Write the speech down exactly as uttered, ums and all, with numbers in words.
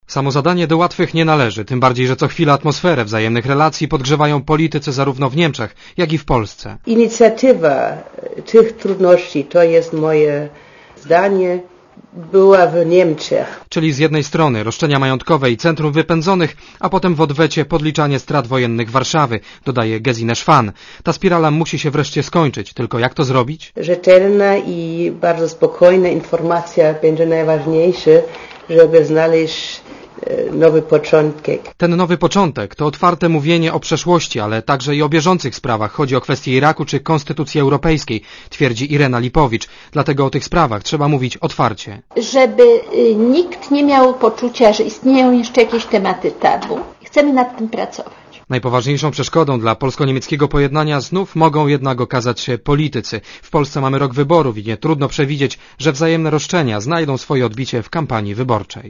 Samo zadanie do łatwych nie należy, tym bardziej, że co chwila atmosferę wzajemnych relacji podgrzewają politycy zarówno w Niemczech, jak i w Polsce. Inicjatywa tych trudności, to jest moje zdanie, była w Niemczech. Czyli z jednej strony roszczenia majątkowe i centrum wypędzonych, a potem w odwecie podliczanie strat wojennych Warszawy, dodaje Gesine Schwan. Ta spirala musi się wreszcie skończyć, tylko jak to zrobić? Rzetelna i bardzo spokojna informacja będzie najważniejsza, żeby znaleźć nowy początek. Ten nowy początek to otwarte mówienie o przeszłości, ale także i o bieżących sprawach. Chodzi o kwestie Iraku czy Konstytucji Europejskiej, twierdzi Irena Lipowicz. Dlatego o tych sprawach trzeba mówić otwarcie. Żeby nikt nie miał poczucia, że istnieją jeszcze jakieś tematy tabu. Chcemy nad tym pracować. Najpoważniejszą przeszkodą dla polsko-niemieckiego pojednania znów mogą jednak okazać się politycy. W Polsce mamy rok wyborów i nie trudno przewidzieć, że wzajemne roszczenia znajdą swoje odbicie w kampanii wyborczej.